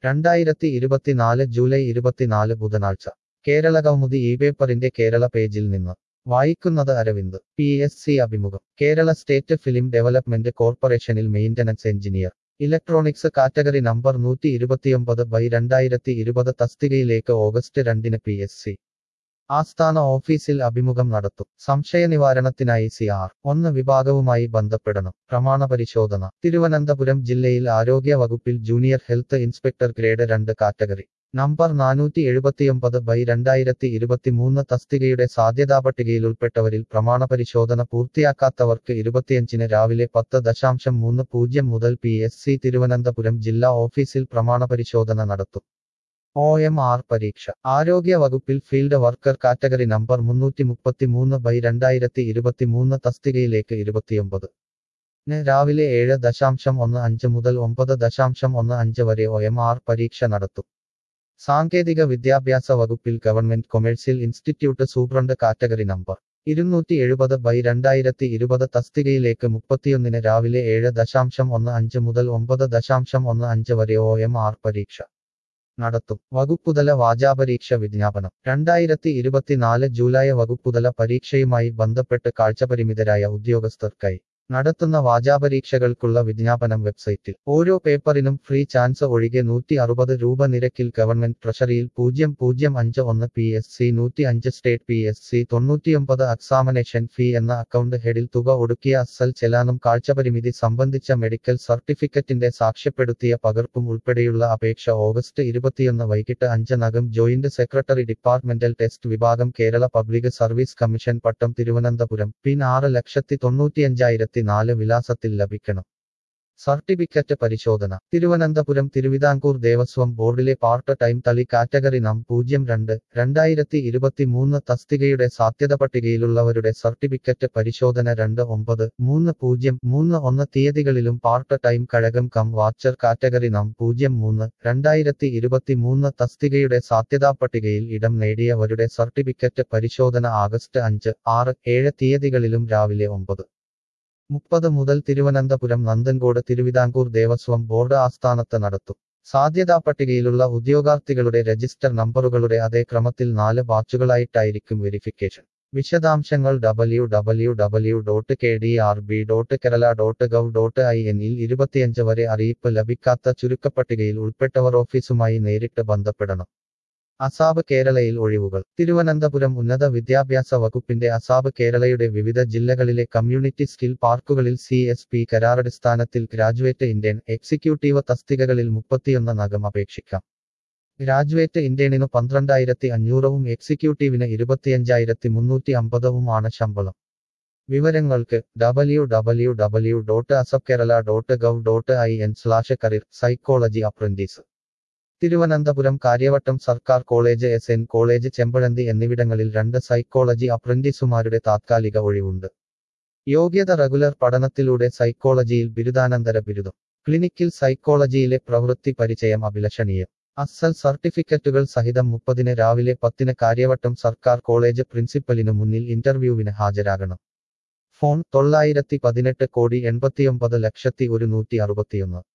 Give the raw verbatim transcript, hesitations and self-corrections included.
രണ്ടായിരത്തി ഇരുപത്തിനാല് ജൂലൈ ഇരുപത്തിനാല് ബുധനാഴ്ച കേരള കൗമുദി ഈ പേപ്പറിന്റെ കേരള പേജിൽ നിന്ന് വായിക്കുന്നത് അരവിന്ദ്. പി എസ് സി അഭിമുഖം. കേരള സ്റ്റേറ്റ് ഫിലിം ഡെവലപ്മെന്റ് കോർപ്പറേഷനിൽ maintenance engineer electronics category number നൂറ്റി ഇരുപത്തിയൊമ്പത് ബൈ രണ്ടായിരത്തി ഇരുപത് തസ്തികയിലേക്ക് ഓഗസ്റ്റ് രണ്ടിന് പി എസ് സി ആസ്ഥാന ഓഫീസിൽ അഭിമുഖം നടത്തും. സംശയനിവാരണത്തിനായി സി ആർ ഒന്ന് വിഭാഗവുമായി ബന്ധപ്പെടണം. പ്രമാണപരിശോധന. തിരുവനന്തപുരം ജില്ലയിൽ ആരോഗ്യ വകുപ്പിൽ ജൂനിയർ ഹെൽത്ത് ഇൻസ്പെക്ടർ ഗ്രേഡ് രണ്ട് കാറ്റഗറി നമ്പർ നാനൂറ്റി എഴുപത്തിയൊമ്പത് ബൈ രണ്ടായിരത്തി ഇരുപത്തിമൂന്ന് തസ്തികയുടെ സാധ്യതാപട്ടികയിൽ ഉൾപ്പെട്ടവരിൽ പ്രമാണപരിശോധന പൂർത്തിയാക്കാത്തവർക്ക് ഇരുപത്തിയഞ്ചിന് രാവിലെ പത്ത് ദശാംശം മൂന്ന് പൂജ്യം മുതൽ പി എസ് സി തിരുവനന്തപുരം ജില്ലാ ഓഫീസിൽ പ്രമാണപരിശോധന നടത്തും. ഒ എം ആർ പരീക്ഷ. ആരോഗ്യ വകുപ്പിൽ ഫീൽഡ് വർക്കർ കാറ്റഗറി നമ്പർ മുന്നൂറ്റി മുപ്പത്തിമൂന്ന് ബൈ രണ്ടായിരത്തി ഇരുപത്തിമൂന്ന് തസ്തികയിലേക്ക് ഇരുപത്തിയൊമ്പത് ന് രാവിലെ ഏഴ് ദശാംശം ഒന്ന് അഞ്ച് മുതൽ ഒമ്പത് ദശാംശം ഒന്ന് അഞ്ച് വരെ ഒ എം ആർ പരീക്ഷ നടത്തും. സാങ്കേതിക വിദ്യാഭ്യാസ വകുപ്പിൽ government commercial institute superintendent category number ഇരുന്നൂറ്റി എഴുപത് ബൈ രണ്ടായിരത്തി ഇരുപത് തസ്തികയിലേക്ക് മുപ്പത്തിയൊന്നിന് രാവിലെ ഏഴ് ദശാംശം ഒന്ന് അഞ്ച് മുതൽ ഒമ്പത് ദശാംശം ഒന്ന് അഞ്ച് വരെ ഒ എം ആർ പരീക്ഷ നടത്തും. വകുപ്പുതല വാചാപരീക്ഷ വിജ്ഞാപനം. രണ്ടായിരത്തി ഇരുപത്തിനാല് ജൂലൈ വകുപ്പുതല പരീക്ഷയുമായി ബന്ധപ്പെട്ട് കാഴ്ചപരിമിതരായ ഉദ്യോഗസ്ഥർക്കായി നടത്തുന്ന വാചാപരീക്ഷകൾക്കുള്ള വിജ്ഞാപനം വെബ്സൈറ്റിൽ. ഓരോ പേപ്പറിനും ഫ്രീ ചാൻസ് ഒഴികെ നൂറ്റി അറുപത് രൂപ നിരക്കിൽ ഗവൺമെന്റ് ട്രഷറിയിൽ പൂജ്യം പൂജ്യം അഞ്ച് ഒന്ന് പി എസ് സി നൂറ്റി അഞ്ച് സ്റ്റേറ്റ് പി എസ് സി തൊണ്ണൂറ്റിയൊമ്പത് എക്സാമിനേഷൻ ഫീ എന്ന അക്കൗണ്ട് ഹെഡിൽ തുക ഒടുക്കിയ അസൽ ചെലാനും കാഴ്ചപരിമിതി സംബന്ധിച്ച മെഡിക്കൽ സർട്ടിഫിക്കറ്റിന്റെ സാക്ഷ്യപ്പെടുത്തിയ പകർപ്പും ഉൾപ്പെടെയുള്ള അപേക്ഷ ഓഗസ്റ്റ് ഇരുപത്തിയൊന്ന് വൈകിട്ട് അഞ്ചിനകം ജോയിന്റ് സെക്രട്ടറി ഡിപ്പാർട്ട്മെന്റൽ ടെസ്റ്റ് വിഭാഗം Kerala public service commission Pattom Thiruvananthapuram pin ആറ് ലക്ഷത്തി തൊണ്ണൂറ്റിയഞ്ചായിരത്തി നാല് വിലാസത്തിൽ ലഭിക്കണം. സർട്ടിഫിക്കറ്റ് പരിശോധന. തിരുവനന്തപുരം തിരുവിതാംകൂർ ദേവസ്വം ബോർഡിലെ പാർട്ട് ടൈം തളി കാറ്റഗറി നം പൂജ്യം രണ്ട് രണ്ടായിരത്തി ഇരുപത്തിമൂന്ന് തസ്തികയുടെ സാധ്യത പട്ടികയിലുള്ളവരുടെ സർട്ടിഫിക്കറ്റ് പരിശോധന രണ്ട് ഒമ്പത് മൂന്ന് പൂജ്യം മൂന്ന് ഒന്ന് തീയതികളിലും പാർട്ട് ടൈം കഴകം കം വാച്ചർ കാറ്റഗറി നം പൂജ്യം മൂന്ന് രണ്ടായിരത്തി ഇരുപത്തിമൂന്ന് തസ്തികയുടെ സാധ്യതാ പട്ടികയിൽ ഇടം നേടിയവരുടെ സർട്ടിഫിക്കറ്റ് പരിശോധന ആഗസ്റ്റ് അഞ്ച് ആറ് ഏഴ് തീയതികളിലും രാവിലെ ഒമ്പത് മുപ്പത് മുതൽ തിരുവനന്തപുരം നന്ദൻകോട് തിരുവിതാംകൂർ ദേവസ്വം ബോർഡ് ആസ്ഥാനത്ത് നടത്തും. സാധ്യതാ പട്ടികയിലുള്ള ഉദ്യോഗാർത്ഥികളുടെ രജിസ്റ്റർ നമ്പറുകളുടെ അതേ ക്രമത്തിൽ നാല് ബാച്ചുകളായിട്ടായിരിക്കും വെരിഫിക്കേഷൻ. വിശദാംശങ്ങൾ W W W dot K D R B dot Kerala dot gov dot I എന്നിൽ ഇരുപത്തിയഞ്ച് വരെ അറിയിപ്പ് ലഭിക്കാത്ത ചുരുക്കപ്പട്ടികയിൽ ഉൾപ്പെട്ടവർ ഓഫീസുമായി നേരിട്ട് ബന്ധപ്പെടണം. അസാബ് കേരളയിൽ ഒഴിവുകൾ. തിരുവനന്തപുരം ഉന്നത വിദ്യാഭ്യാസ വകുപ്പിന്റെ അസാബ് കേരളയുടെ വിവിധ ജില്ലകളിലെ കമ്മ്യൂണിറ്റി സ്കിൽ പാർക്കുകളിൽ സി എസ് പി കരാറടിസ്ഥാനത്തിൽ ഗ്രാജുവേറ്റ് ഇന്ത്യൻ എക്സിക്യൂട്ടീവ് തസ്തികകളിൽ മുപ്പത്തിയൊന്ന് നഗം അപേക്ഷിക്കാം. ഗ്രാജുവേറ്റ് ഇന്ത്യനിനു പന്ത്രണ്ടായിരത്തി അഞ്ഞൂറവും എക്സിക്യൂട്ടീവിന് ഇരുപത്തിയഞ്ചായിരത്തി മുന്നൂറ്റി അമ്പതുമാണ് ശമ്പളം. വിവരങ്ങൾക്ക് W W W dot ASAP Kerala dot gov dot I N slash career psychology apprentice. Thiruvananthapuram Kariavattom സർക്കാർ college, S N college, Chempazhanthy എന്നിവിടങ്ങളിൽ രണ്ട് സൈക്കോളജി അപ്രന്റീസുമാരുടെ താത്കാലിക ഒഴിവുണ്ട്. യോഗ്യത റെഗുലർ പഠനത്തിലൂടെ സൈക്കോളജിയിൽ ബിരുദാനന്തര ബിരുദം. ക്ലിനിക്കൽ സൈക്കോളജിയിലെ പ്രവൃത്തി പരിചയം അഭിലഷണീയം. അസൽ സർട്ടിഫിക്കറ്റുകൾ സഹിതം മുപ്പതിന് രാവിലെ പത്തിന് കാര്യവട്ടം സർക്കാർ കോളേജ് പ്രിൻസിപ്പലിനു മുന്നിൽ ഇന്റർവ്യൂവിന് ഹാജരാകണം. ഫോൺ തൊള്ളായിരത്തി പതിനെട്ട് കോടി എൺപത്തിയൊമ്പത് ലക്ഷത്തി ഒരുന്നൂറ്റി അറുപത്തിയൊന്ന്.